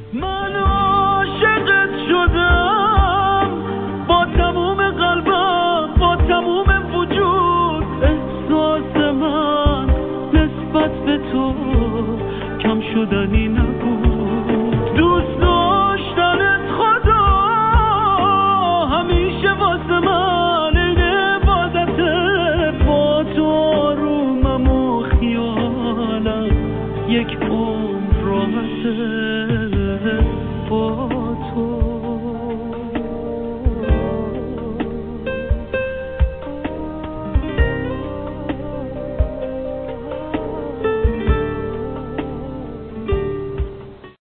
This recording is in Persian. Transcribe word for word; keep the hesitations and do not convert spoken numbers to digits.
من عاشقت شدم با تموم قلبم، با تموم وجود. احساس من نسبت به تو کم شدنی